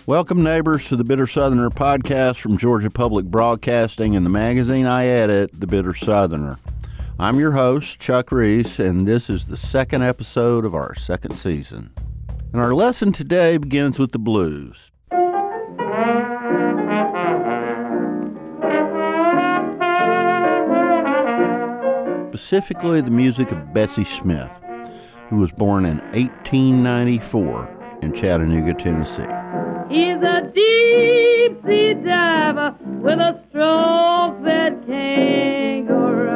Welcome, neighbors, to the Bitter Southerner podcast from Georgia Public Broadcasting and the magazine I edit, The Bitter Southerner. I'm your host, Chuck Reese, and this is the second episode of our second season. And our lesson today begins with the blues. Specifically, the music of Bessie Smith, who was born in 1894 in Chattanooga, Tennessee. He's a deep-sea diver with a stroke-fed kangaroo.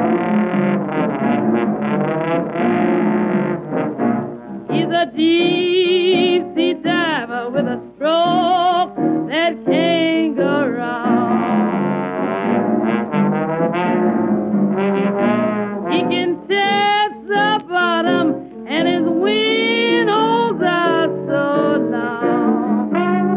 He's a deep-sea diver with a stroke-fed kangaroo. He can test the bottom and his windows are so long.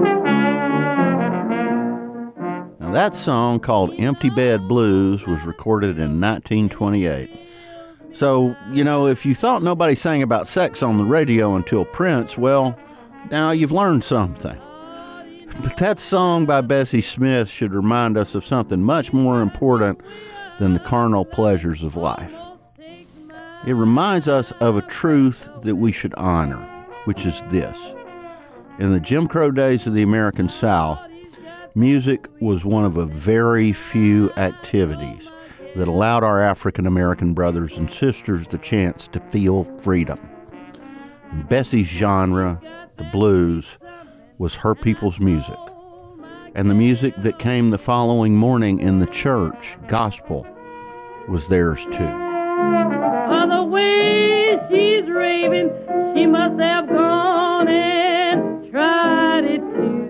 Now that song, called Empty Bed Blues, was recorded in 1928. So, if you thought nobody sang about sex on the radio until Prince, well, now you've learned something. But that song by Bessie Smith should remind us of something much more important than the carnal pleasures of life. It reminds us of a truth that we should honor, which is this. In the Jim Crow days of the American South, music was one of a very few activities that allowed our African American brothers and sisters the chance to feel freedom. And Bessie's genre, the blues, was her people's music. And the music that came the following morning in the church, gospel, was theirs too. Oh, the way she's raving, she must have gone and tried it too.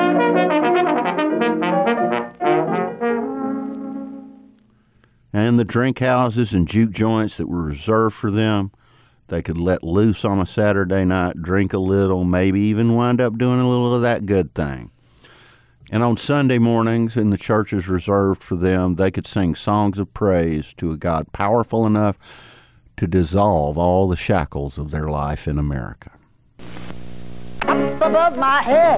And the drink houses and juke joints that were reserved for them, they could let loose on a Saturday night, drink a little, maybe even wind up doing a little of that good thing. And on Sunday mornings, in the churches reserved for them, they could sing songs of praise to a God powerful enough to dissolve all the shackles of their life in America. Up above my head,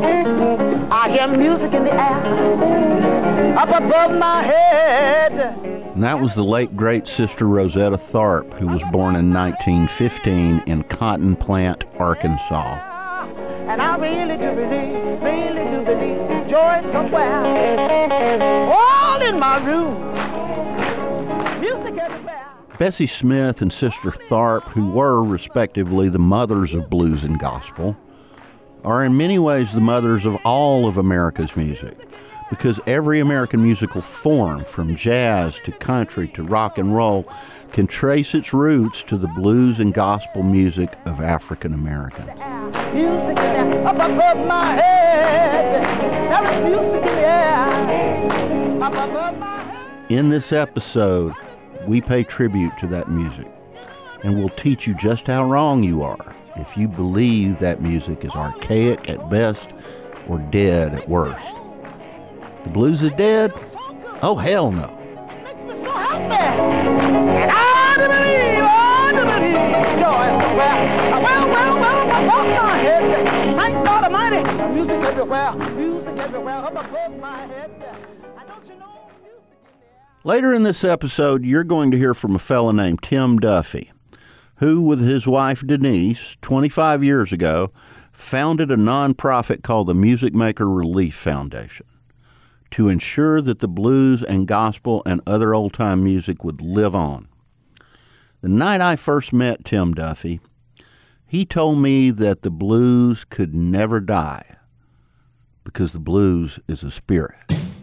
I hear music in the air. Up above my head. And that was the late, great Sister Rosetta Tharpe, who was born in 1915 in Cotton Plant, Arkansas. And I really do believe joy somewhere. All in my room, music everywhere. Bessie Smith and Sister Tharpe, who were respectively the mothers of blues and gospel, are in many ways the mothers of all of America's music, because every American musical form, from jazz to country to rock and roll, can trace its roots to the blues and gospel music of African Americans. Music in the air, up above my head. There is music in the air, up above my head. In this episode, we pay tribute to that music, and we'll teach you just how wrong you are if you believe that music is archaic at best or dead at worst. The blues is dead? Oh, hell no. Makes me so happy. And I do believe joy somewhere. Well, above my head. Thank God Almighty. Music everywhere, up above my head. And don't you know, music in the air. Later in this episode, you're going to hear from a fella named Tim Duffy, who, with his wife Denise, 25 years ago, founded a nonprofit called the Music Maker Relief Foundation to ensure that the blues and gospel and other old-time music would live on. The night I first met Tim Duffy, he told me that the blues could never die because the blues is a spirit.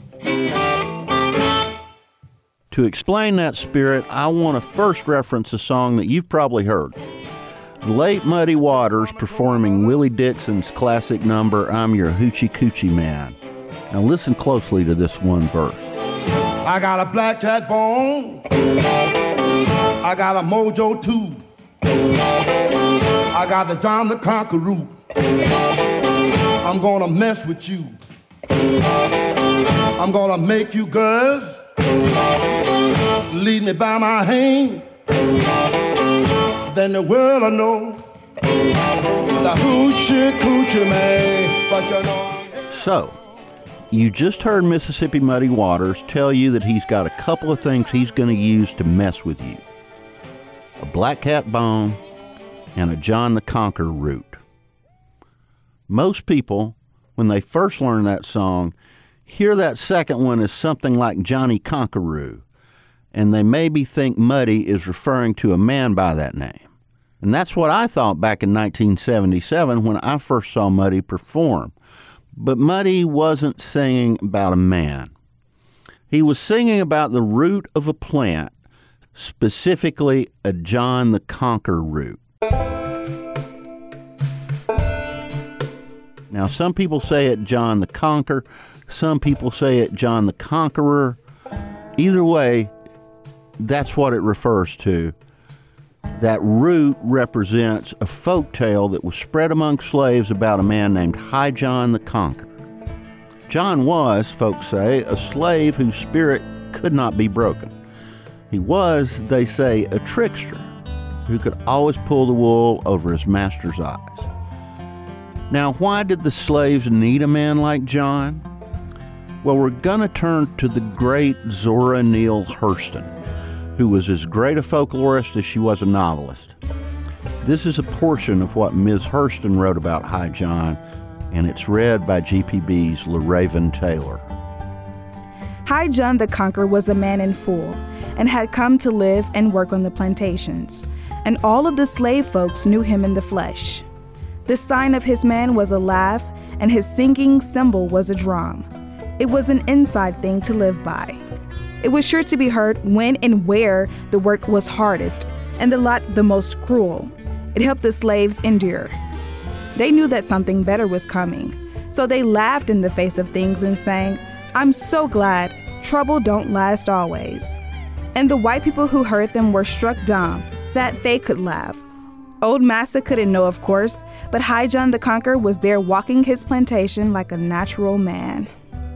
To explain that spirit, I want to first reference a song that you've probably heard. The late Muddy Waters performing Willie Dixon's classic number, I'm Your Hoochie Coochie Man. Now listen closely to this one verse. I got a black cat bone. I got a mojo too. I got the John the Conqueror. I'm gonna mess with you. I'm gonna make you girls lead me by my hand. Then the world will know The hoochie coochie man, but you know. So, you just heard Mississippi Muddy Waters tell you that he's got a couple of things he's going to use to mess with you. A black cat bone and a John the Conqueror root. Most people, when they first learn that song, hear that second one as something like Johnny Conqueror, and they maybe think Muddy is referring to a man by that name. And that's what I thought back in 1977 when I first saw Muddy perform. But Muddy wasn't singing about a man. He was singing about the root of a plant, specifically a John the Conqueror root. Now, some people say it John the Conqueror, some people say it John the Conqueror. Either way, that's what it refers to. That root represents a folk tale that was spread among slaves about a man named High John the Conqueror. John was, folks say, a slave whose spirit could not be broken. He was, they say, a trickster who could always pull the wool over his master's eyes. Now, why did the slaves need a man like John? Well, we're going to turn to the great Zora Neale Hurston, who was as great a folklorist as she was a novelist. This is a portion of what Ms. Hurston wrote about High John, and it's read by GPB's LaRaven Taylor. High John the Conqueror was a man in full, and had come to live and work on the plantations, and all of the slave folks knew him in the flesh. The sign of his man was a laugh, and his singing cymbal was a drum. It was an inside thing to live by. It was sure to be heard when and where the work was hardest, and the lot the most cruel. It helped the slaves endure. They knew that something better was coming, so they laughed in the face of things and sang, "I'm so glad, trouble don't last always." And the white people who heard them were struck dumb that they could laugh. Old Massa couldn't know, of course, but High John the Conqueror was there walking his plantation like a natural man.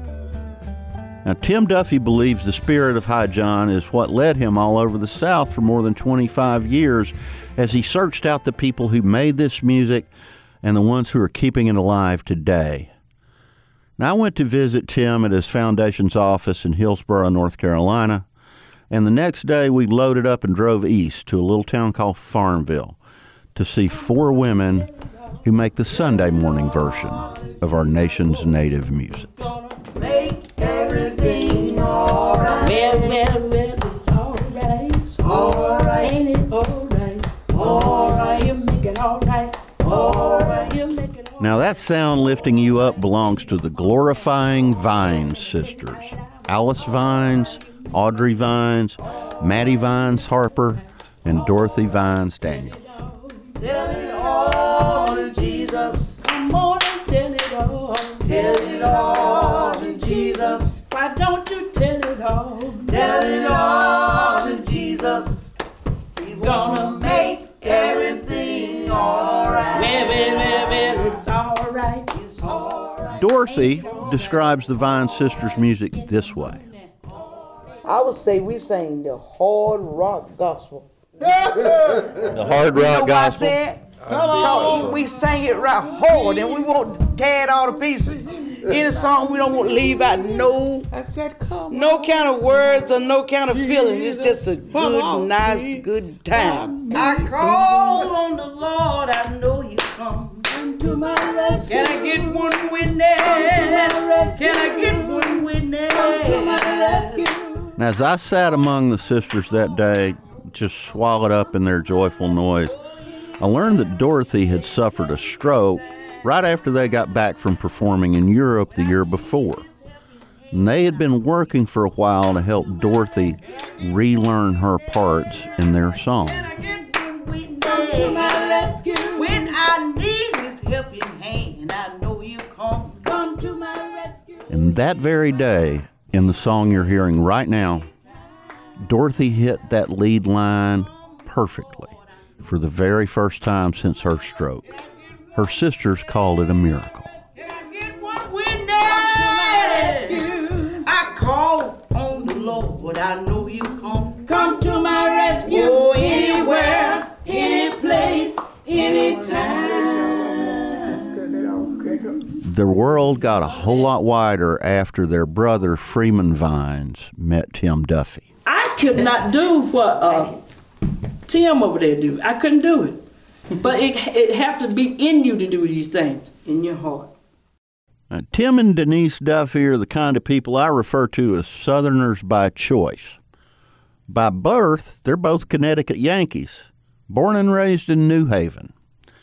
Now, Tim Duffy believes the spirit of High John is what led him all over the South for more than 25 years as he searched out the people who made this music and the ones who are keeping it alive today. Now, I went to visit Tim at his foundation's office in Hillsborough, North Carolina, and the next day we loaded up and drove east to a little town called Farmville to see 4 women who make the Sunday morning version of our nation's native music. Make everything alright. Well, it's alright. Alright. Ain't it alright? Alright, you make it alright. Alright, you make it alright. Now that sound lifting you up belongs to the glorifying Vines sisters. Alice Vines, Audrey Vines, Maddie Vines Harper, and Dorothy Vines Daniels. Tell it all to Jesus. Come on and tell it all. Tell it all to Jesus. Why don't you tell it all? Tell it all to Jesus. He's gonna make everything alright. Well, it's alright. It's alright. Dorothy describes the Vine sisters' music this way. I would say we sing the hard rock gospel. The hard rock You know what I gospel. said? Because we sing it right hard and we won't tear it all to pieces. Any song we don't want to leave out no kind of words or no kind of feeling. It's just a good, nice, good time. I call on the Lord, I know He'll come to my rescue. Can I get one witness? Can I get one witness? Come to my rescue. Now, as I sat among the sisters that day, just swallowed up in their joyful noise, I learned that Dorothy had suffered a stroke right after they got back from performing in Europe the year before. And they had been working for a while to help Dorothy relearn her parts in their song. Can I get one witness? Come to my rescue. When I need His helping hand, I know You come to my rescue. And that very day, in the song you're hearing right now, Dorothy hit that lead line perfectly for the very first time since her stroke. Her sisters called it a miracle. Can I get one witness? I call on the Lord, I know You come to my rescue. Oh, anywhere, any place, anytime. the world got a whole lot wider after their brother Freeman Vines met Tim Duffy. I could not do what Tim over there do. I couldn't do it. But it have to be in you to do these things, in your heart. Now, Tim and Denise Duffy are the kind of people I refer to as Southerners by choice. By birth, they're both Connecticut Yankees, born and raised in New Haven.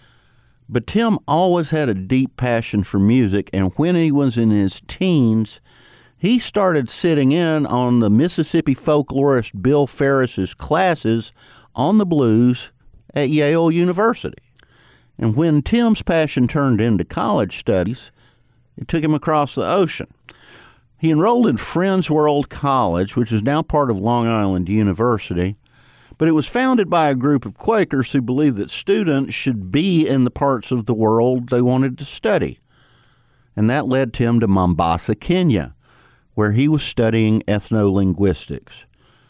But Tim always had a deep passion for music, and when he was in his teens, he started sitting in on the Mississippi folklorist Bill Ferris's classes on the blues at Yale University. And when Tim's passion turned into college studies, it took him across the ocean. He enrolled in Friends World College, which is now part of Long Island University, but it was founded by a group of Quakers who believed that students should be in the parts of the world they wanted to study. And that led Tim to Mombasa, Kenya, where he was studying ethno-linguistics,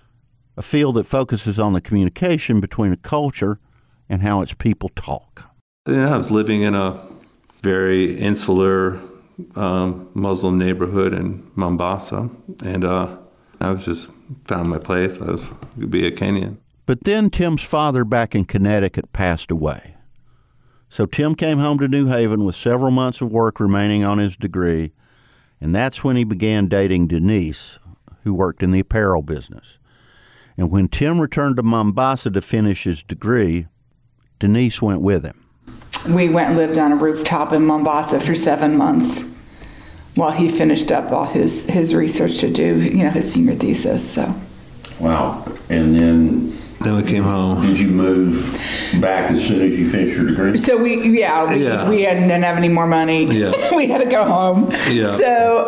a field that focuses on the communication between a culture and how its people talk. I was living in a very insular Muslim neighborhood in Mombasa, and I was just found my place. I was to be a Kenyan. But then Tim's father back in Connecticut passed away. So Tim came home to New Haven with several months of work remaining on his degree, and that's when he began dating Denise, who worked in the apparel business. And when Tim returned to Mombasa to finish his degree, Denise went with him. We went and lived on a rooftop in Mombasa for 7 months while he finished up all his research to do, his senior thesis. So. Wow. And then we came home. Did you move back as soon as you finished your degree? So we didn't have any more money. Yeah. We had to go home. Yeah. So,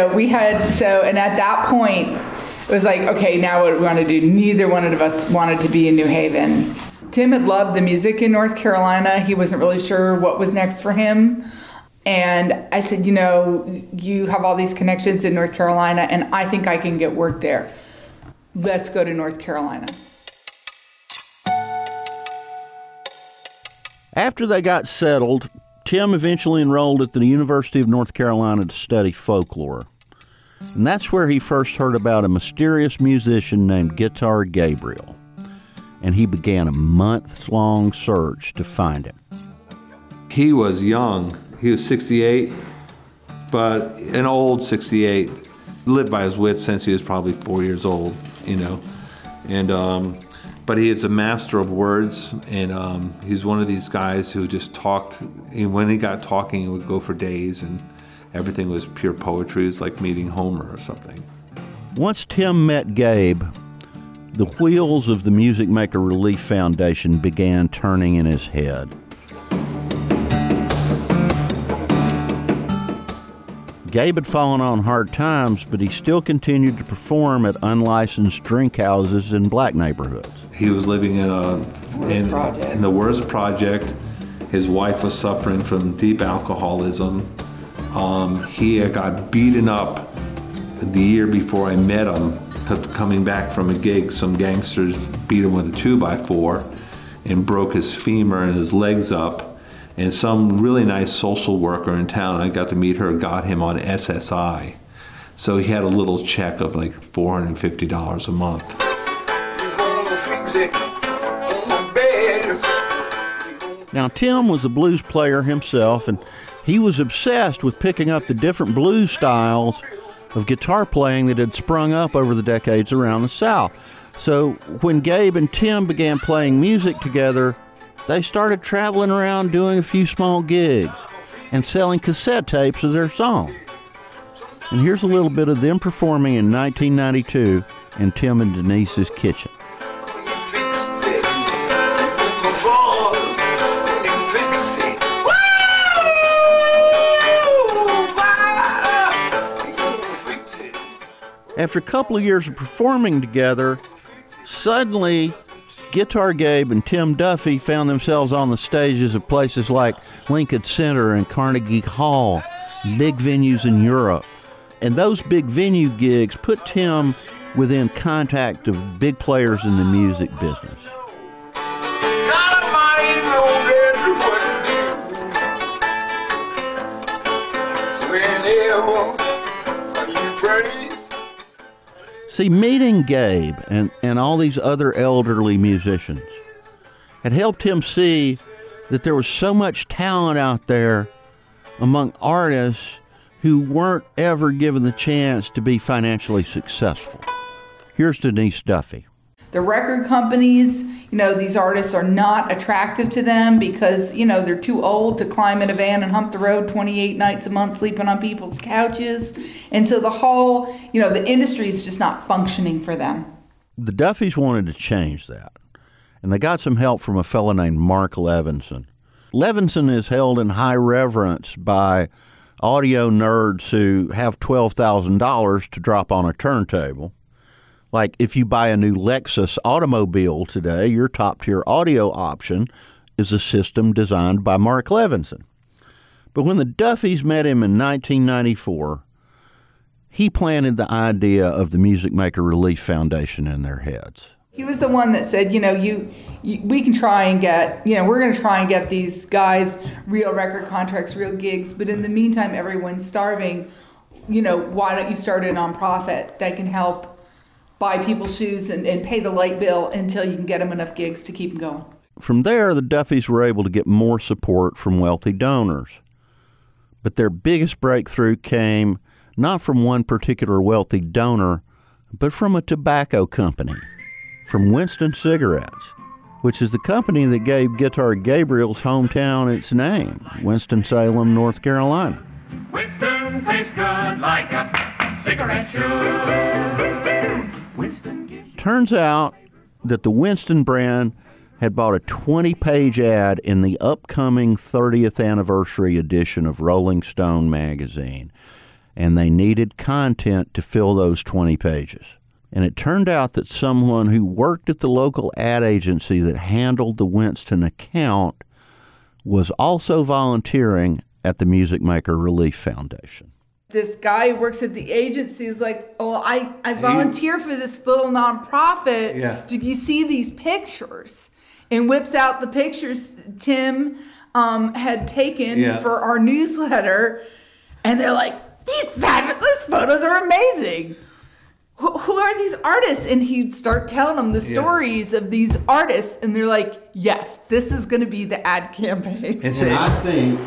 and at that point, it was like, okay, now what do we want to do? Neither one of us wanted to be in New Haven. Tim had loved the music in North Carolina. He wasn't really sure what was next for him. And I said, you have all these connections in North Carolina, and I think I can get work there. Let's go to North Carolina. After they got settled, Tim eventually enrolled at the University of North Carolina to study folklore. And that's where he first heard about a mysterious musician named Guitar Gabriel. And he began a month-long search to find him. He was young. He was 68, but an old 68. Lived by his wits since he was probably 4 years old, And but he is a master of words, and he's one of these guys who just talked. And when he got talking, he would go for days, and everything was pure poetry. It was like meeting Homer or something. Once Tim met Gabe, the wheels of the Music Maker Relief Foundation began turning in his head. Gabe had fallen on hard times, but he still continued to perform at unlicensed drink houses in black neighborhoods. He was living in the worst project. His wife was suffering from deep alcoholism. He had got beaten up the year before I met him. Coming back from a gig, some gangsters beat him with a 2x4 and broke his femur and his legs up. And some really nice social worker in town, I got to meet her, got him on SSI. So he had a little check of like $450 a month. Now, Tim was a blues player himself, and he was obsessed with picking up the different blues styles of guitar playing that had sprung up over the decades around the South. So when Gabe and Tim began playing music together, they started traveling around doing a few small gigs and selling cassette tapes of their songs. And here's a little bit of them performing in 1992 in Tim and Denise's kitchen. After a couple of years of performing together, suddenly Guitar Gabe and Tim Duffy found themselves on the stages of places like Lincoln Center and Carnegie Hall, big venues in Europe. And those big venue gigs put Tim within contact of big players in the music business. See, meeting Gabe and all these other elderly musicians had helped him see that there was so much talent out there among artists who weren't ever given the chance to be financially successful. Here's Denise Duffy. The record companies, these artists are not attractive to them because, they're too old to climb in a van and hump the road 28 nights a month sleeping on people's couches. And so the whole, the industry is just not functioning for them. The Duffys wanted to change that, and they got some help from a fellow named Mark Levinson. Levinson is held in high reverence by audio nerds who have $12,000 to drop on a turntable. Like if you buy a new Lexus automobile today, your top-tier audio option is a system designed by Mark Levinson. But when the Duffys met him in 1994, he planted the idea of the Music Maker Relief Foundation in their heads. He was the one that said, we can try and get, we're going to try and get these guys real record contracts, real gigs, but in the meantime, everyone's starving. Why don't you start a nonprofit that can help buy people's shoes and pay the light bill until you can get them enough gigs to keep them going. From there, the Duffys were able to get more support from wealthy donors. But their biggest breakthrough came not from one particular wealthy donor, but from a tobacco company, from Winston Cigarettes, which is the company that gave Guitar Gabriel's hometown its name, Winston-Salem, North Carolina. Winston tastes good like a cigarette shoe. Turns out that the Winston brand had bought a 20-page ad in the upcoming 30th anniversary edition of Rolling Stone magazine, and they needed content to fill those 20 pages. And it turned out that someone who worked at the local ad agency that handled the Winston account was also volunteering at the Music Maker Relief Foundation. This guy who works at the agency is like, I volunteer for this little nonprofit. Yeah. Do you see these pictures? And whips out the pictures Tim had taken for our newsletter. And they're like, these photos are amazing. Who are these artists? And he'd start telling them the stories of these artists. And they're like, yes, this is going to be the ad campaign. And I think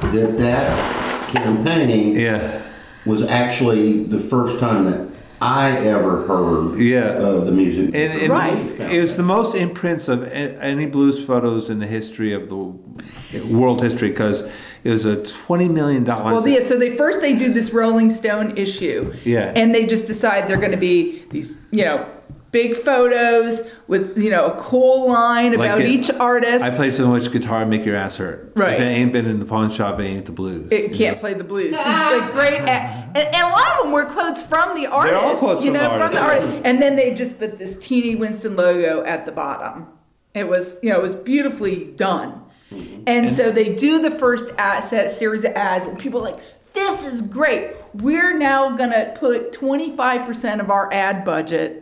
that campaign was actually the first time that I ever heard of the music. And it was the most imprints of any blues photos in the history of the world history, because it was a $20 million. Well, so they do this Rolling Stone issue. Yeah. And they just decide they're going to be these, big photos with, a cool line about each artist. I play so much guitar, make your ass hurt. Right. If it ain't been in the pawn shop, it ain't the blues. It can't play the blues. It's like great. And a lot of them were quotes from the artist. They're all quotes from the artist. And then they just put this teeny Winston logo at the bottom. It was, it was beautifully done. And so they do the first series of ads, and people are like, this is great. We're now going to put 25% of our ad budget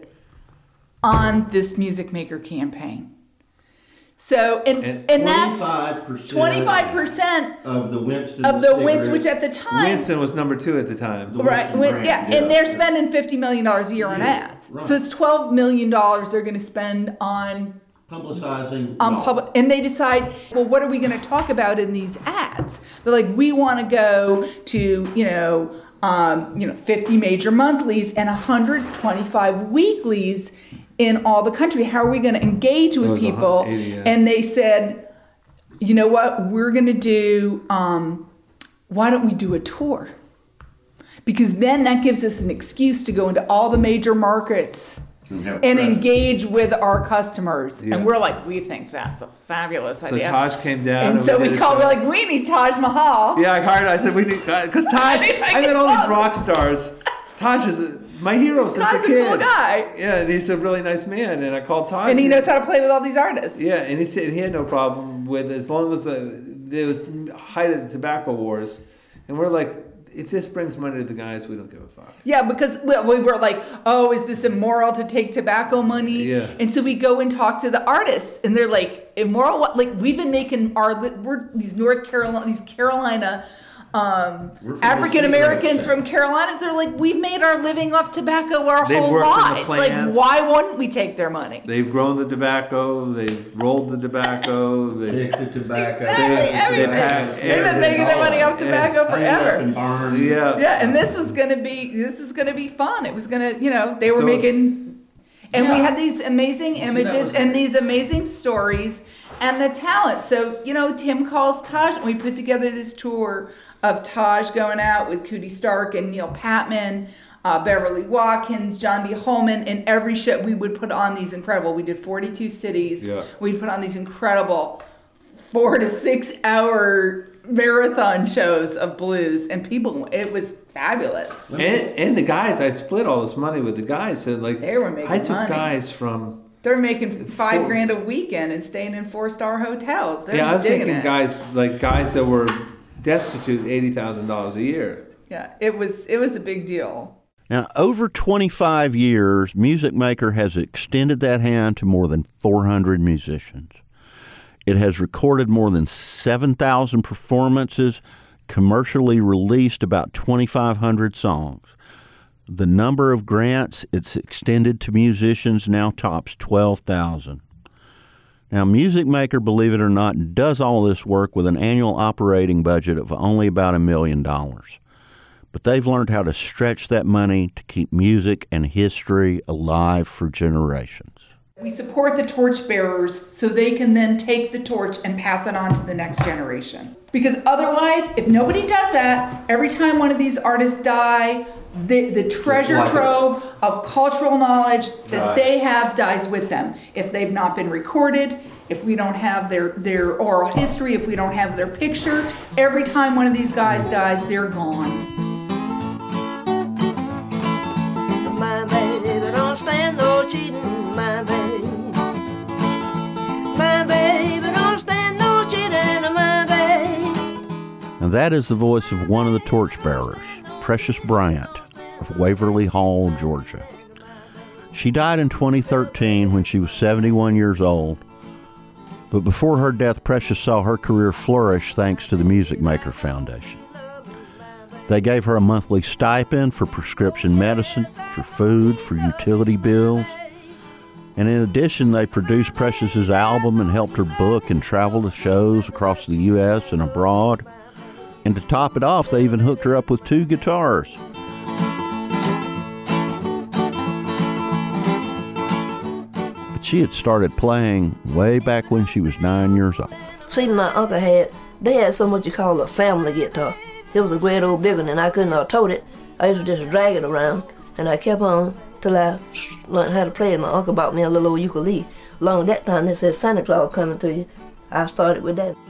on this Music Maker campaign. So, and that's 25% of the Winston. Which at the time. Winston was number 2 at the time. Right. And they're spending $50 million a year on ads. Right. So it's $12 million they're going to spend on publicizing. And they decide, well, what are we going to talk about in these ads? They're like, we want to go to, 50 major monthlies and 125 weeklies in all the country. How are we going to engage with people? 80, yeah. And they said, you know what, we're going to do, why don't we do a tour? Because then that gives us an excuse to go into all the major markets and engage with our customers. Yeah. And we're like, we think that's a fabulous idea. So Taj came down. And so we need Taj Mahal. Yeah, I said we need, because Taj, I met all these rock stars. Taj is my hero since a kid. Taj's a cool guy. Yeah, and he's a really nice man, and I called Taj. And he knows how to play with all these artists. Yeah, and he said he had no problem with it as long as it was height of the tobacco wars. And we're like, if this brings money to the guys, we don't give a fuck. Yeah, because we were like, oh, is this immoral to take tobacco money? Yeah. And so we go and talk to the artists, and they're like, immoral what? Like, we've been making we're these North Carolina, these Carolina African Americans from Carolinas, they're like, we've made our living off tobacco our whole lives. Like, why wouldn't we take their money? They've grown the tobacco, they've rolled the tobacco, they've picked the tobacco. They've been making their money off tobacco forever. Yeah, and this is gonna be fun. It was gonna, they were making. And we had these amazing images and these amazing stories and the talent. So, Tim calls Taj, and we put together this tour of Taj going out with Cootie Stark and Neil Patman, Beverly Watkins, John D. Holman. In every show, we would put on these incredible, we did 42 cities. Yeah. We'd put on these incredible 4 to 6 hour marathon shows of blues, and it was fabulous. And the guys, I split all this money with the guys. So like, they were making money. I took guys from... They're making $5,000 a weekend and staying in 4-star hotels. I was making guys that were destitute $80,000 a year. Yeah, it was a big deal. Now, over 25 years, Music Maker has extended that hand to more than 400 musicians. It has recorded more than 7,000 performances, commercially released about 2,500 songs. The number of grants it's extended to musicians now tops 12,000. Now, Music Maker, believe it or not, does all this work with an annual operating budget of only about $1 million. But they've learned how to stretch that money to keep music and history alive for generations. We support the torchbearers so they can then take the torch and pass it on to the next generation. Because otherwise, if nobody does that, every time one of these artists die, the treasure trove of cultural knowledge that they have dies with them. If they've not been recorded, if we don't have their oral history, if we don't have their picture, every time one of these guys dies, they're gone. My baby don't stand no cheating, my baby. My baby don't stand no cheating, my baby. And that is the voice of one of the torchbearers, Precious Bryant of Waverly Hall, Georgia. She died in 2013 when she was 71 years old. But before her death, Precious saw her career flourish thanks to the Music Maker Foundation. They gave her a monthly stipend for prescription medicine, for food, for utility bills. And in addition, they produced Precious's album and helped her book and travel to shows across the U.S. and abroad. And to top it off, they even hooked her up with 2 guitars. But she had started playing way back when she was 9 years old. See, my uncle had so what you call a family guitar. It was a great old big one, and I couldn't have told it. I used to just drag it around, and I kept on till I learned how to play it. My uncle bought me a little old ukulele. Along that time, they said Santa Claus coming to you. I started with that.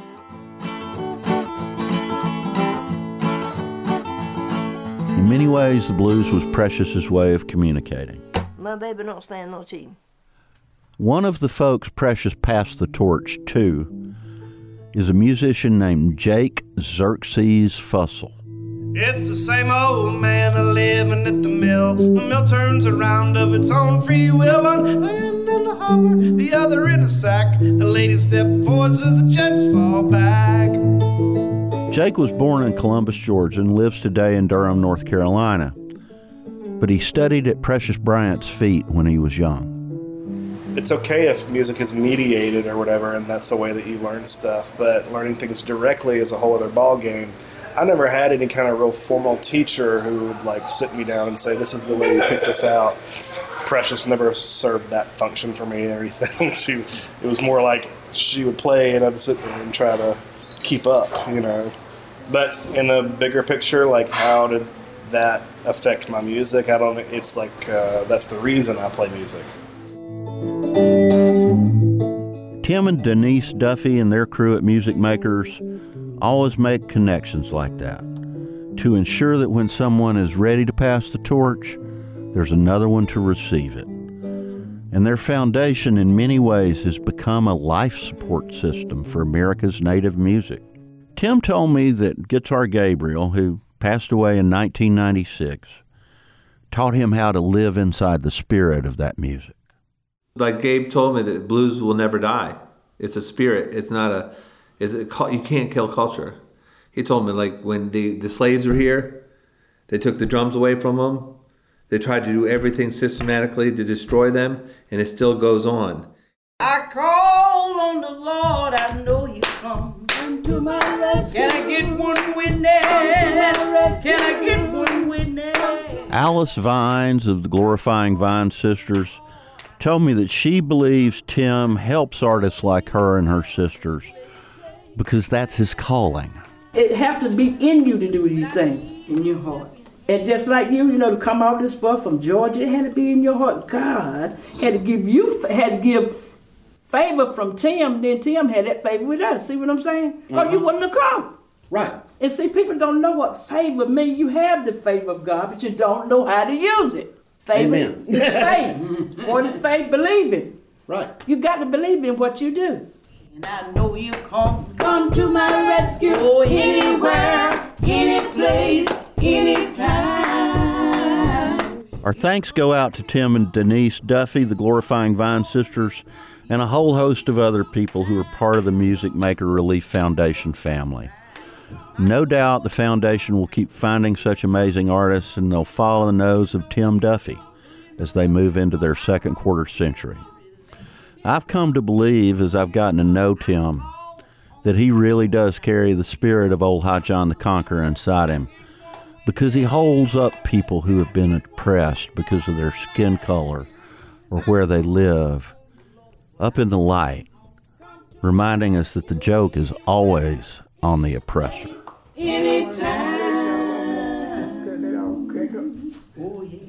In many ways, the blues was Precious's way of communicating. My baby don't stand no cheating. One of the folks Precious passed the torch to is a musician named Jake Xerxes Fussell. It's the same old man a-living at the mill. The mill turns around of its own free will. One hand in the hopper, the other in the sack. The ladies step forwards as the gents fall back. Jake was born in Columbus, Georgia, and lives today in Durham, North Carolina. But he studied at Precious Bryant's feet when he was young. It's okay if music is mediated or whatever, and that's the way that you learn stuff, but learning things directly is a whole other ball game. I never had any kind of real formal teacher who would sit me down and say, this is the way you pick this out. Precious never served that function for me or anything. It was more like she would play and I'd sit there and try to keep up, But in a bigger picture, how did that affect my music? It's that's the reason I play music. Tim and Denise Duffy and their crew at Music Makers always make connections like that to ensure that when someone is ready to pass the torch, there's another one to receive it. And their foundation in many ways has become a life support system for America's native music. Tim told me that Guitar Gabriel, who passed away in 1996, taught him how to live inside the spirit of that music. Like Gabe told me, that blues will never die. It's a spirit. It's not you can't kill culture. He told me, like, when the slaves were here, they took the drums away from them. They tried to do everything systematically to destroy them, and it still goes on. I call on the Lord, I know He'll come to my rescue. Can I get one witness? Can I get one witness? Alice Vines of the Glorifying Vine Sisters told me that she believes Tim helps artists like her and her sisters because that's his calling. It has to be in you to do these things, in your heart. And just like you to come out this far from Georgia, it had to be in your heart. God had to give favor from Tim, then Tim had that favor with us. See what I'm saying? Because you wouldn't have come. Right. And see, people don't know what favor means. You have the favor of God, but you don't know how to use it. Favor is faith. What is faith? Believing. Right. You got to believe in what you do. And I know you come to my rescue. Oh, anywhere, any place, anytime. Our thanks go out to Tim and Denise Duffy, the Glorifying Vine Sisters, and a whole host of other people who are part of the Music Maker Relief Foundation family. No doubt the foundation will keep finding such amazing artists, and they'll follow the nose of Tim Duffy as they move into their second quarter century. I've come to believe, as I've gotten to know Tim, that he really does carry the spirit of old High John the Conqueror inside him, because he holds up people who have been oppressed because of their skin color or where they live, up in the light, reminding us that the joke is always on the oppressor. Anytime. Oh, yeah.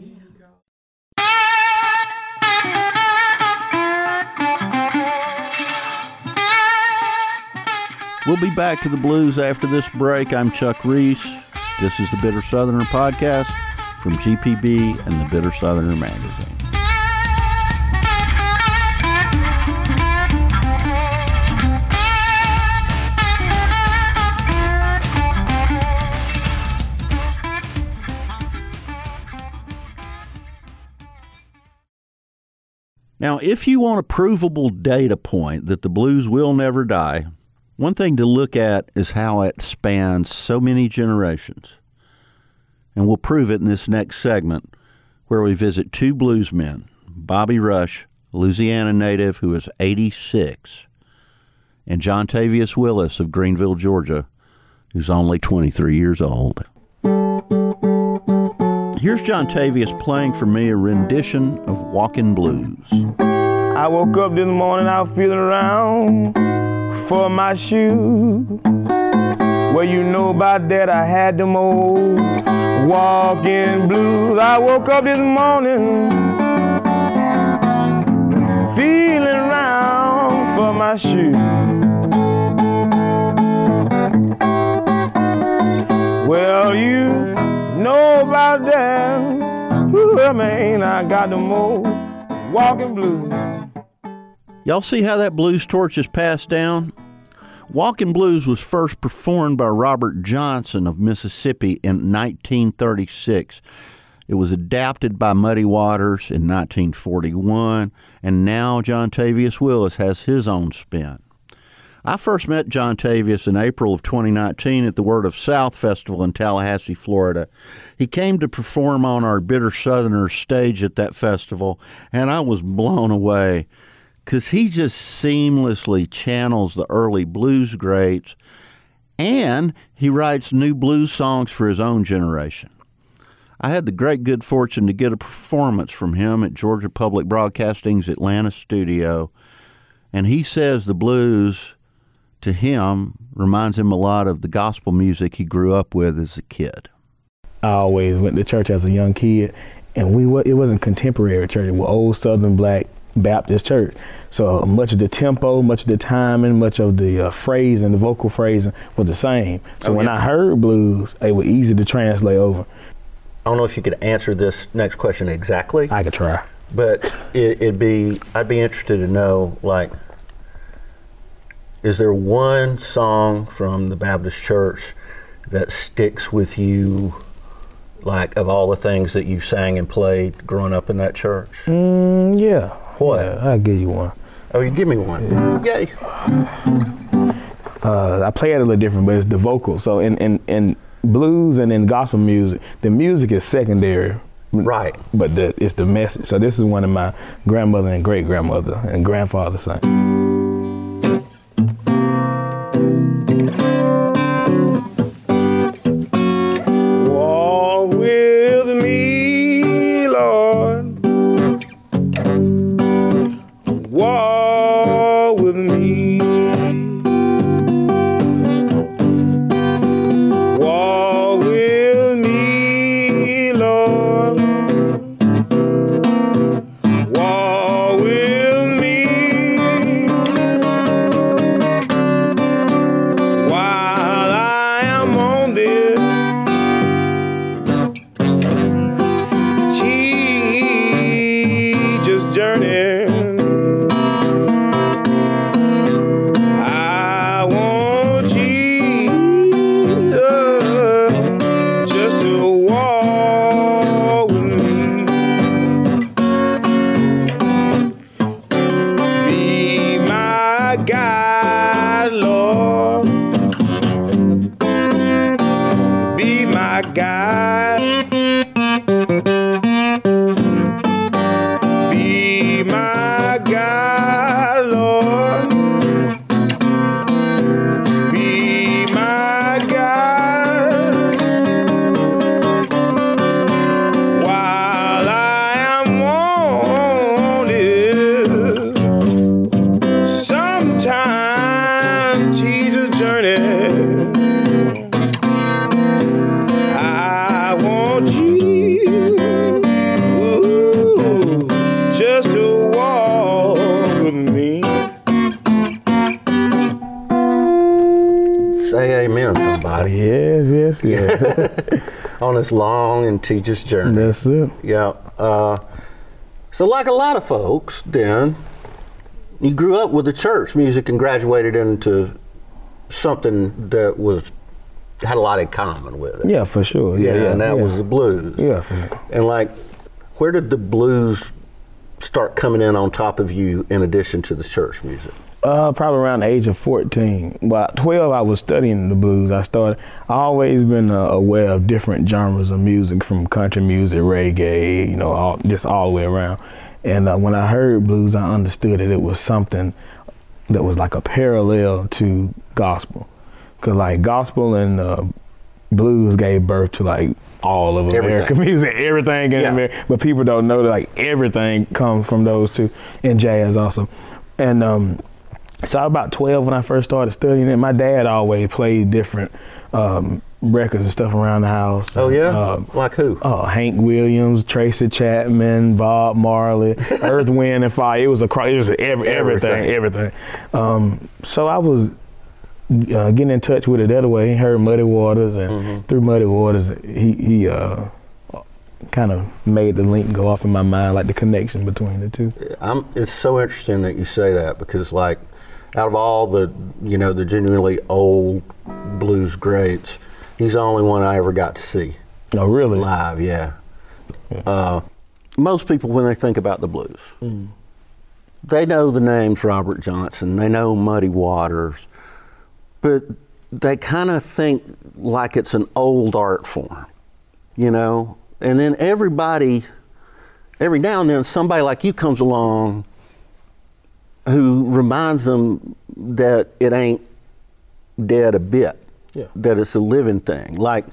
We'll be back to the blues after this break. I'm Chuck Reese. This is the Bitter Southerner podcast from GPB and the Bitter Southerner magazine. Now, if you want a provable data point that the blues will never die, one thing to look at is how it spans so many generations. And we'll prove it in this next segment, where we visit two bluesmen, Bobby Rush, a Louisiana native who is 86, and John Tavius Willis of Greenville, Georgia, who's only 23 years old. Here's John Tavius playing for me a rendition of Walkin' Blues. I woke up this morning, I was feeling around for my shoe. Well, you know about that, I had them old walking blues. I woke up this morning feeling around for my shoe. Well, you know about that. Ooh, man, I got them old walking blues. Y'all see how that blues torch is passed down? Walkin' Blues was first performed by Robert Johnson of Mississippi in 1936. It was adapted by Muddy Waters in 1941, and now John Tavius Willis has his own spin. I first met John Tavius in April of 2019 at the Word of South Festival in Tallahassee, Florida. He came to perform on our Bitter Southerner stage at that festival, and I was blown away, because he just seamlessly channels the early blues greats, and he writes new blues songs for his own generation. I had the great good fortune to get a performance from him at Georgia Public Broadcasting's Atlanta studio, and he says the blues, to him, reminds him a lot of the gospel music he grew up with as a kid. I always went to church as a young kid, and it wasn't contemporary church. It was old Southern Black Baptist church. So much of the tempo, much of the timing, much of the phrasing, the vocal phrasing was the same. So when I heard blues, it was easy to translate over. I don't know if you could answer this next question exactly. I could try. But I'd be interested to know, like, is there one song from the Baptist church that sticks with you, like, of all the things that you sang and played growing up in that church? Yeah. What? Yeah, I'll give you one. Oh, you give me one. Yeah. Yay. I play it a little different, but it's the vocal. So in blues and in gospel music, the music is secondary. Right. But it's the message. So this is one of my grandmother and great grandmother and grandfather sang. Walk with me, Lord. Walk with me. Walk with me, Lord. Walk with me. While I am on this teacher's journey, I want Jesus just to walk with me. Be my guide, Lord. Be my guide. Be my guide, Lord. Be my guide. While I am on this sometime Jesus journey, I want you just to walk with me. Say amen, somebody. Yes. On this long and tedious journey. That's it. Yeah. So like a lot of folks, then, you grew up with the church music and graduated into something that had a lot in common with it. Yeah, for sure. And that was the blues. Yeah, for sure. And like, where did the blues start coming in on top of you in addition to the church music? Probably around the age of 14. Well, 12, I was studying the blues. I always been aware of different genres of music, from country music, reggae, just all the way around. And when I heard blues, I understood that it was something that was like a parallel to gospel. Because like gospel and blues gave birth to like all of American music, everything in America. But people don't know that like everything comes from those two, and jazz also. And so I was about 12 when I first started studying it. My dad always played different records and stuff around the house. Oh yeah? Like who? Hank Williams, Tracy Chapman, Bob Marley, Earth, Wind and Fire. It was everything. So I was getting in touch with it that way. He heard Muddy Waters, and through Muddy Waters, he kind of made the link go off in my mind, like the connection between the two. It's so interesting that you say that, because like, out of all the genuinely old blues greats, he's the only one I ever got to see. Oh, really? Live, yeah. Most people, when they think about the blues, they know the names Robert Johnson, they know Muddy Waters, but they kind of think like it's an old art form, And then every now and then, somebody like you comes along who reminds them that it ain't dead a bit, that it's a living thing. Like,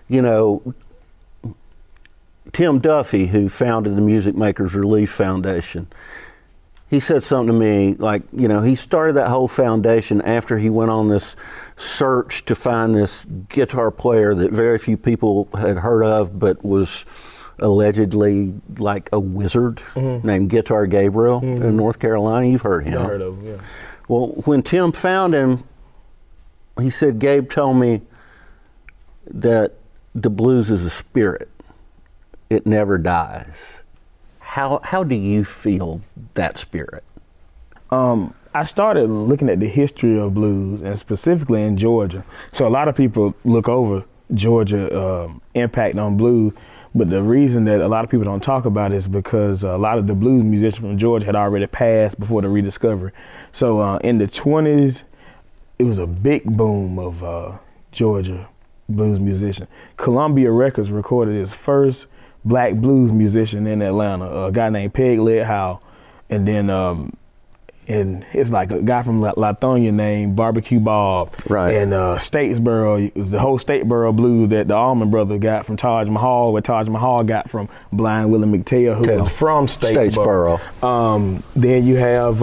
Tim Duffy, who founded the Music Makers Relief Foundation, he said something to me like, he started that whole foundation after he went on this search to find this guitar player that very few people had heard of, but was allegedly like a wizard named Guitar Gabriel in North Carolina. You've heard him. I heard of him, yeah. Well, when Tim found him, he said, Gabe told me that the blues is a spirit. It never dies. How do you feel that spirit? I started looking at the history of blues, and specifically in Georgia. So a lot of people look over Georgia impact on blues, but the reason that a lot of people don't talk about it is because a lot of the blues musicians from Georgia had already passed before the rediscovery. So in the 20s, it was a big boom of Georgia blues musician. Columbia Records recorded its first black blues musician in Atlanta, a guy named Peg Leg Howell, and then and it's like a guy from Lithonia named Barbecue Bob, right? And Statesboro, the whole Statesboro blues that the Allman Brothers got from Taj Mahal, what Taj Mahal got from Blind Willie McTell, who was from Statesboro. Then you have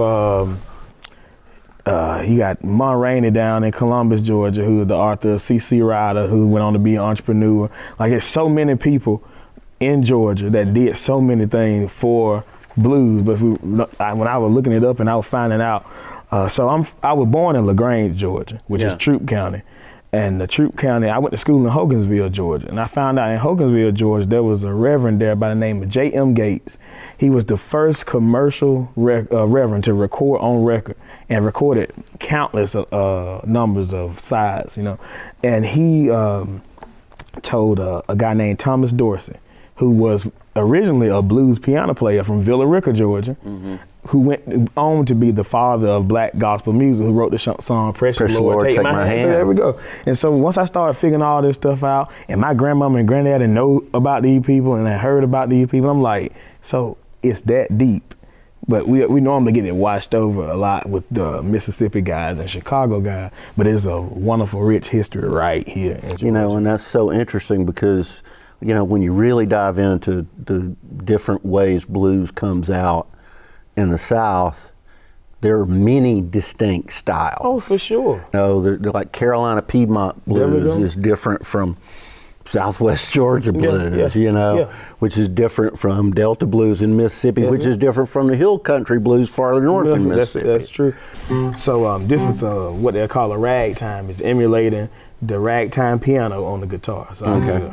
you got Ma Rainey down in Columbus, Georgia, who is the author of C.C. Ryder, who went on to be an entrepreneur. Like, there's so many people in Georgia that did so many things for blues. But when I was looking it up and I was finding out, I was born in LaGrange, Georgia, which is Troup County. And the Troup County, I went to school in Hogansville, Georgia. And I found out in Hogansville, Georgia, there was a reverend there by the name of J.M. Gates. He was the first commercial reverend to record on record, and recorded countless numbers of sides, you know. And he told a guy named Thomas Dorsey, who was originally a blues piano player from Villa Rica, Georgia, who went on to be the father of black gospel music, who wrote the song Precious Lord, Take My Hand. So there we go. And so once I started figuring all this stuff out, and my grandmama and granddaddy know about these people, and I heard about these people, I'm like, so it's that deep. But we normally get it washed over a lot with the Mississippi guys and Chicago guys, but it's a wonderful, rich history right here in Georgia. You know, and that's so interesting because, you know, when you really dive into the different ways blues comes out in the South, there are many distinct styles. Oh, for sure. You know, they're like Carolina Piedmont blues is different from Southwest Georgia blues, you know, which is different from Delta blues in Mississippi, which is different from the hill country blues farther north in Mississippi. That's true. So this is what they call a ragtime. It's emulating the ragtime piano on the guitar. So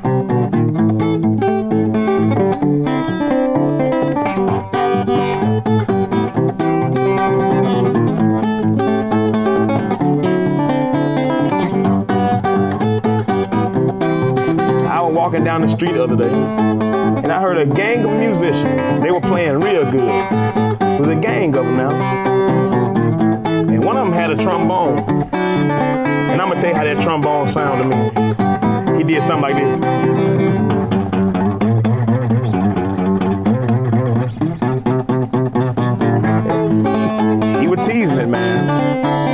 walking down the street the other day, and I heard a gang of musicians. They were playing real good. It was a gang of them now. And one of them had a trombone. And I'm gonna tell you how that trombone sounded to me. He did something like this. He was teasing it, man.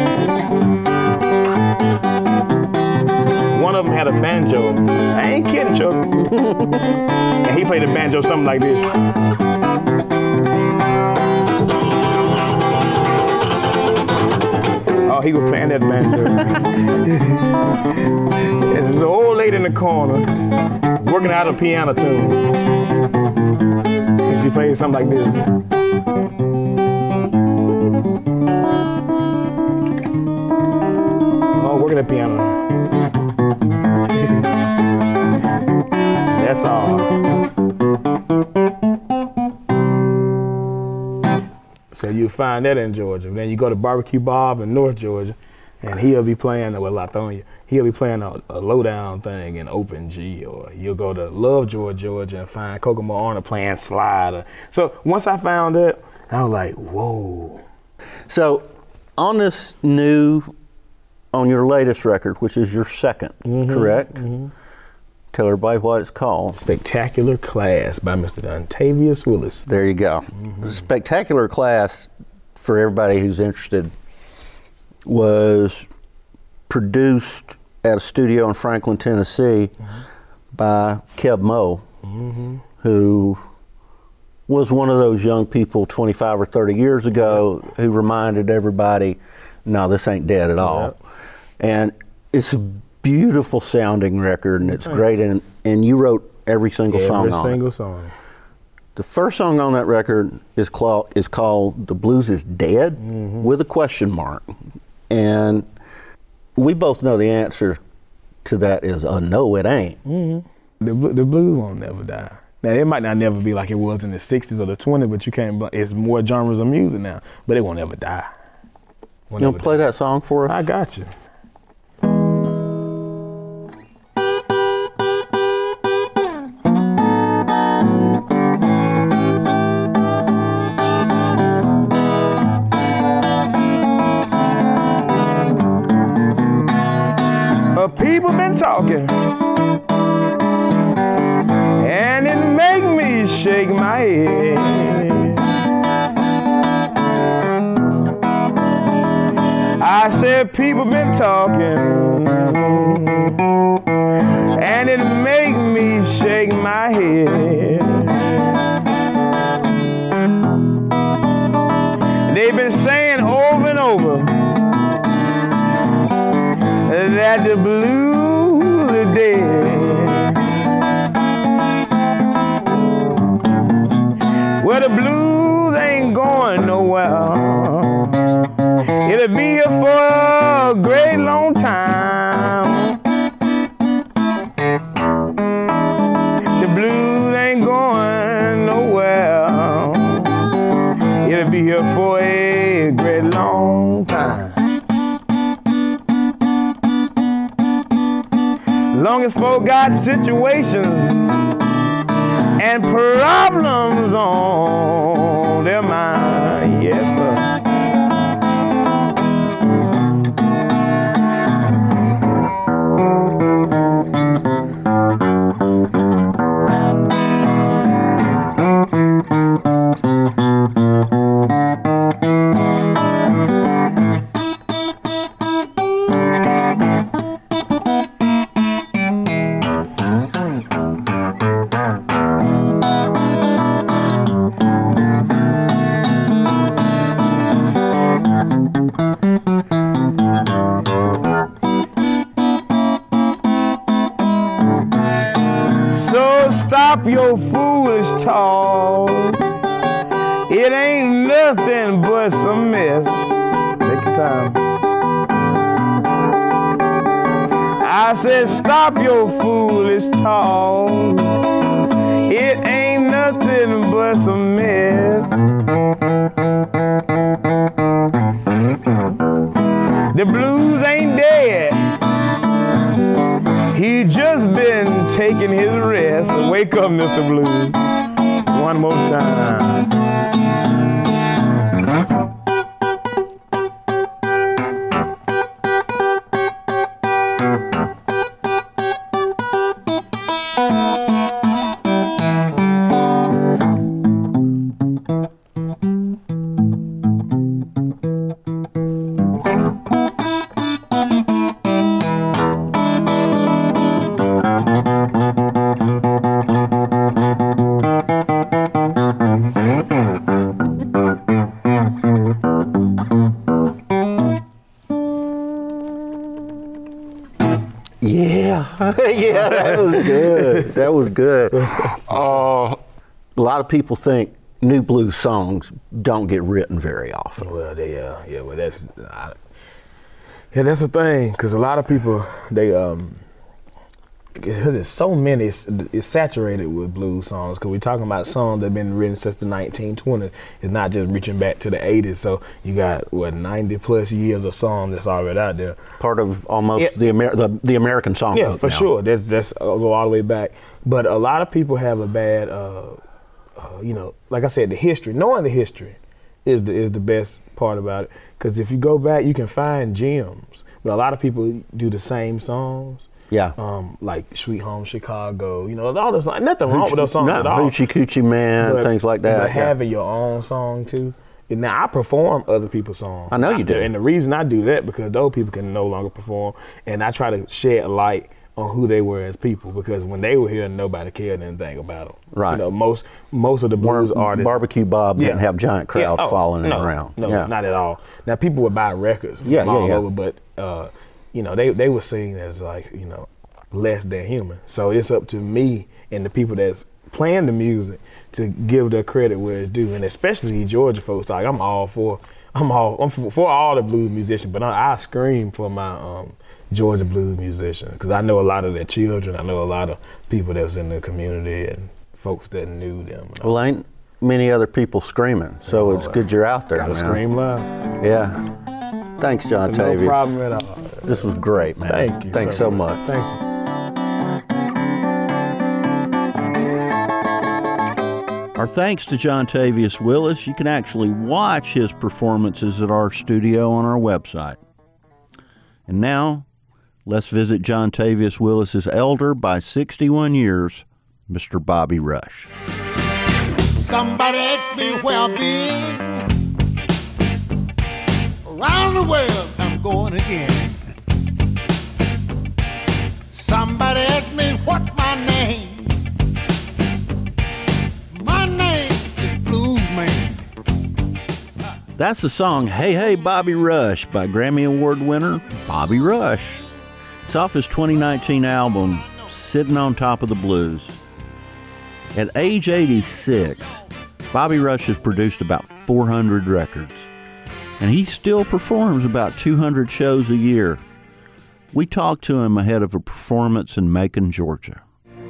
One of them had a banjo. I ain't kidding, Chuck. And he played the banjo something like this. Oh, he was playing that banjo. And there's an old lady in the corner working out a piano tune. And she played something like this. Oh, working the piano. That's all. So you find that in Georgia. Then you go to Barbecue Bob in North Georgia, and he'll be playing, Lithonia, he'll be playing a low-down thing in open G, or you'll go to Love Georgia, and find Kokomo Arnold playing slide. So once I found that, I was like, whoa. So on this on your latest record, which is your second, correct? Tell everybody what it's called. Spectacular Class by Mr. Dontavius Willis. There you go. Spectacular Class, for everybody who's interested, was produced at a studio in Franklin, Tennessee by Keb Mo, who was one of those young people 25 or 30 years ago who reminded everybody, no, this ain't dead at all. And it's a beautiful sounding record, and it's great, and you wrote every single song on it. Every single song. The first song on that record is called The Blues Is Dead, with a question mark. And we both know the answer to that is no, it ain't. The blues won't never die. Now, it might not never be like it was in the 60s or the 20s, but you can't, it's more genres of music now, but it won't ever die. You want to play that song for us? I got you. Well, people been talking, and it make me shake my head. I said people been talking, and it make me shake my head. They've been saying over and over that the blues are dead. Well, the blues ain't going nowhere. It'll be here for a great long time. The blues ain't going nowhere. It'll be here for a great long time. Long as folk got situations and problems on their mind, yes sir. Stop your foolish talk. It ain't nothing but some mess. Take your time. I said stop your foolish talk. It ain't nothing but some mess. The blues ain't dead. He just been taking his rest. Wake up, Mr. Blues. One more time. Yeah, that was good. That was good. A lot of people think new blues songs don't get written very often. Well, well, that's the thing, because a lot of people, because there's so many, it's saturated with blues songs, because we're talking about songs that have been written since the 1920s. It's not just reaching back to the 80s, so you got, 90 plus years of songs that's already out there. Part of almost the American song. Yeah, for sure. That's go all the way back. But a lot of people have a bad, like I said, the history. Knowing the history is the best part about it, because if you go back, you can find gems. But a lot of people do the same songs. Yeah. Like Sweet Home Chicago, all this, nothing wrong with those songs at all. Hoochie Coochie Man, things like that. But having your own song too. And now I perform other people's songs. I know you do. And the reason I do that, because those people can no longer perform, and I try to shed light on who they were as people, because when they were here, nobody cared anything about them. Right. Most of the blues artists. Barbecue Bob didn't have giant crowds following him around. No, not at all. Now people would buy records from all over, but they were seen as less than human. So it's up to me and the people that's playing the music to give their credit where it's due, and especially Georgia folks. Like I'm for all the blues musicians, but I scream for my Georgia blues musicians, because I know a lot of their children. I know a lot of people that was in the community and folks that knew them. Well, ain't many other people screaming, so it's good you're out there. Gotta man. Scream loud. Yeah. Thanks, John Tavius. No problem at all. This was great, man. Thank you. Thanks so much. Thank you. Our thanks to John Tavius Willis. You can actually watch his performances at our studio on our website. And now, let's visit John Tavius Willis's elder by 61 years, Mr. Bobby Rush. Somebody asked me where I've been. Around the world I'm going again. Somebody asked me what's my name. My name is Blues Man. That's the song Hey Hey Bobby Rush by Grammy Award winner Bobby Rush. It's off his 2019 album, Sitting on Top of the Blues. At age 86, Bobby Rush has produced about 400 records, and he still performs about 200 shows a year. We talked to him ahead of a performance in Macon, Georgia.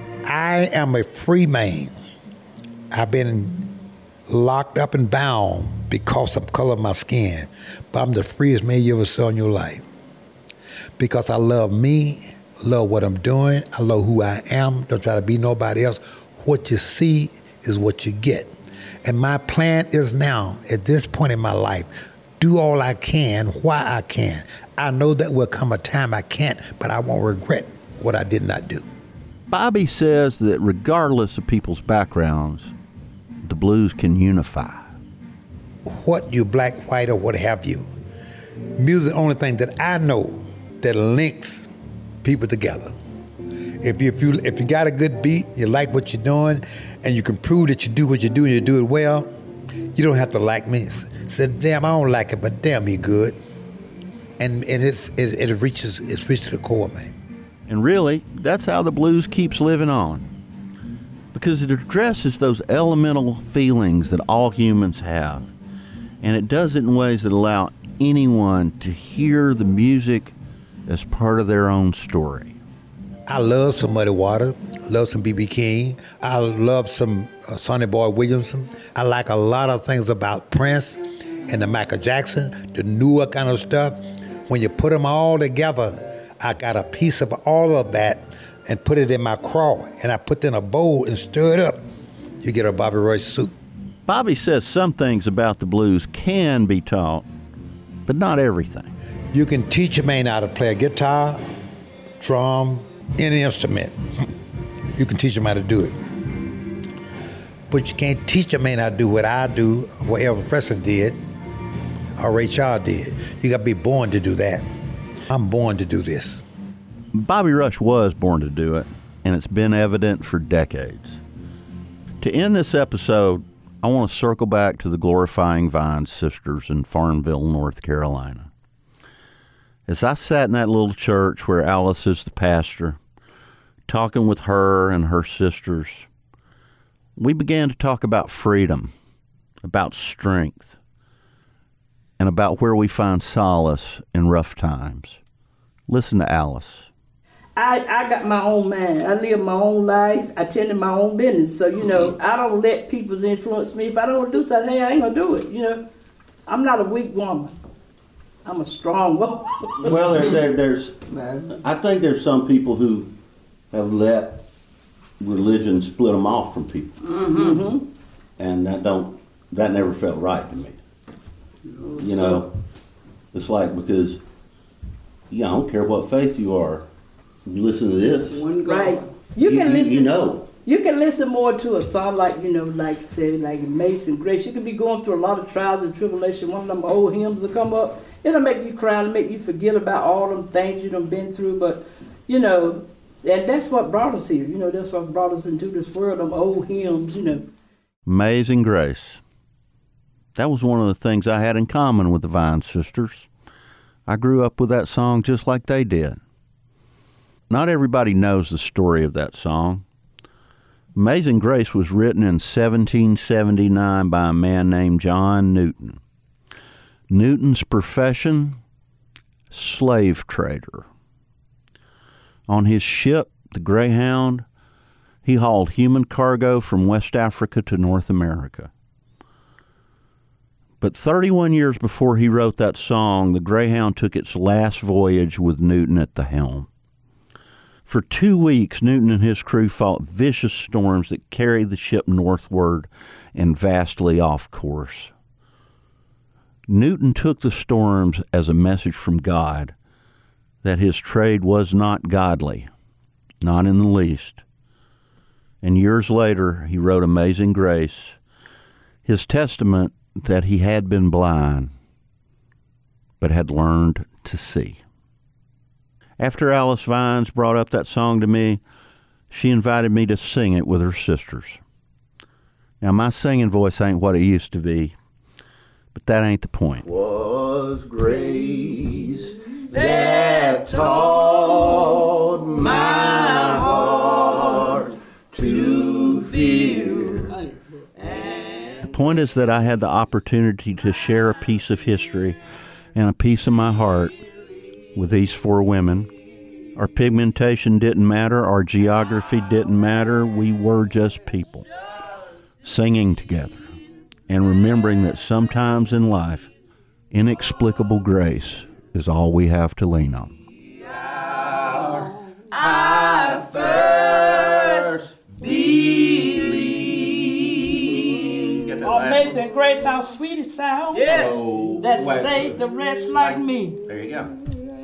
I am a free man. I've been locked up and bound because of the color of my skin, but I'm the freest man you ever saw in your life. Because I love me, love what I'm doing, I love who I am, don't try to be nobody else. What you see is what you get. And my plan is now, at this point in my life, do all I can while I can. I know that will come a time I can't, but I won't regret what I did not do. Bobby says that regardless of people's backgrounds, the blues can unify. What you black, white, or what have you, music is the only thing that I know that links people together. If you got a good beat, you like what you're doing, and you can prove that you do what you do and you do it well, you don't have to like me. Say, damn, I don't like it, but damn, you good. And it reaches to the core, man. And really, that's how the blues keeps living on. Because it addresses those elemental feelings that all humans have. And it does it in ways that allow anyone to hear the music as part of their own story. I love some Muddy Waters, love some B.B. King, I love some Sonny Boy Williamson. I like a lot of things about Prince and the Michael Jackson, the newer kind of stuff. When you put them all together, I got a piece of all of that and put it in my craw, and I put it in a bowl and stir it up. You get a Bobby Rush soup. Bobby says some things about the blues can be taught, but not everything. You can teach a man how to play a guitar, drum, any instrument. You can teach him how to do it. But you can't teach a man how to do what I do, what Elvis Presley did, or Ray Charles did. You got to be born to do that. I'm born to do this. Bobby Rush was born to do it, and it's been evident for decades. To end this episode, I want to circle back to the Glorifying Vine Sisters in Farmville, North Carolina. As I sat in that little church where Alice is the pastor, talking with her and her sisters, we began to talk about freedom, about strength, and about where we find solace in rough times. Listen to Alice. I got my own mind. I live my own life. I tend to my own business. So, I don't let people's influence me. If I don't want to do something, hey, I ain't going to do it, I'm not a weak woman. I'm a strong woman. Well, I think there's some people who have let religion split them off from people. Mm-hmm. And that never felt right to me. It's like, because, I don't care what faith you are. You listen to this. Right. You can listen. You can listen more to a song like Amazing Grace. You could be going through a lot of trials and tribulation. One of them old hymns will come up. It'll make you cry and make you forget about all them things you done been through. But, and that's what brought us here. That's what brought us into this world, them old hymns, Amazing Grace. That was one of the things I had in common with the Vine Sisters. I grew up with that song just like they did. Not everybody knows the story of that song. Amazing Grace was written in 1779 by a man named John Newton. Newton's profession, slave trader. On his ship, the Greyhound, he hauled human cargo from West Africa to North America. But 31 years before he wrote that song, the Greyhound took its last voyage with Newton at the helm. For 2 weeks, Newton and his crew fought vicious storms that carried the ship northward and vastly off course. Newton took the storms as a message from God that his trade was not godly, not in the least. And years later, he wrote Amazing Grace, his testament that he had been blind, but had learned to see. After Alice Vines brought up that song to me, she invited me to sing it with her sisters. Now, my singing voice ain't what it used to be, but that ain't the point. Was grace that taught my heart to fear. The point is that I had the opportunity to share a piece of history and a piece of my heart with these four women. Our pigmentation didn't matter, our geography didn't matter, we were just people, singing together and remembering that sometimes in life, inexplicable grace is all we have to lean on. I first believed. Amazing grace, how sweet it sounds. Yes. That saved the rest like me. There you go.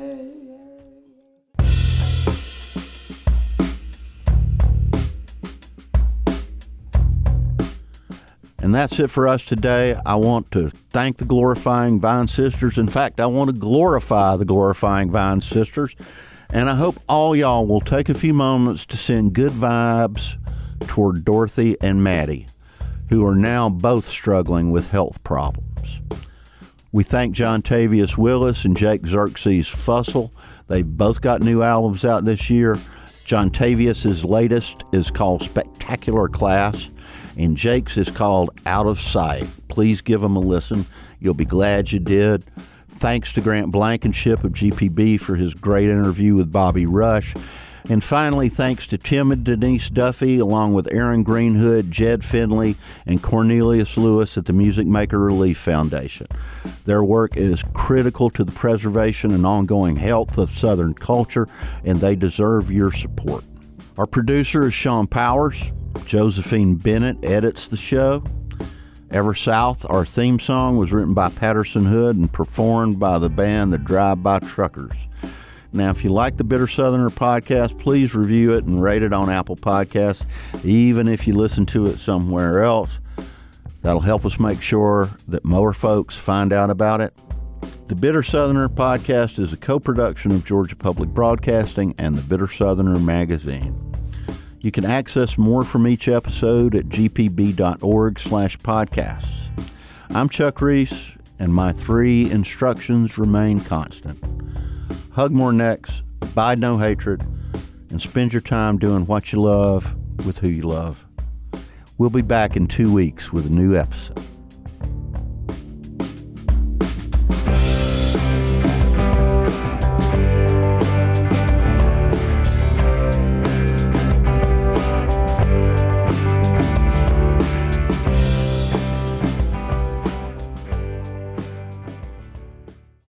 And that's it for us today. I want to thank the Glorifying Vine Sisters. In fact, I want to glorify the Glorifying Vine Sisters. And I hope all y'all will take a few moments to send good vibes toward Dorothy and Maddie, who are now both struggling with health problems. We thank John Tavius Willis and Jake Xerxes Fussell. They've both got new albums out this year. John Tavius' latest is called Spectacular Class, and Jake's is called Out of Sight. Please give them a listen. You'll be glad you did. Thanks to Grant Blankenship of GPB for his great interview with Bobby Rush. And finally, thanks to Tim and Denise Duffy, along with Aaron Greenhood, Jed Finley, and Cornelius Lewis at the Music Maker Relief Foundation. Their work is critical to the preservation and ongoing health of Southern culture, and they deserve your support. Our producer is Sean Powers. Josephine Bennett edits the show. Ever South, our theme song, was written by Patterson Hood and performed by the band The Drive-By Truckers. Now, if you like the Bitter Southerner podcast, please review it and rate it on Apple Podcasts, even if you listen to it somewhere else. That'll help us make sure that more folks find out about it. The Bitter Southerner podcast is a co-production of Georgia Public Broadcasting and the Bitter Southerner magazine. You can access more from each episode at gpb.org/podcasts. I'm Chuck Reese, and my 3 instructions remain constant. Hug more necks, abide no hatred, and spend your time doing what you love with who you love. We'll be back in 2 weeks with a new episode.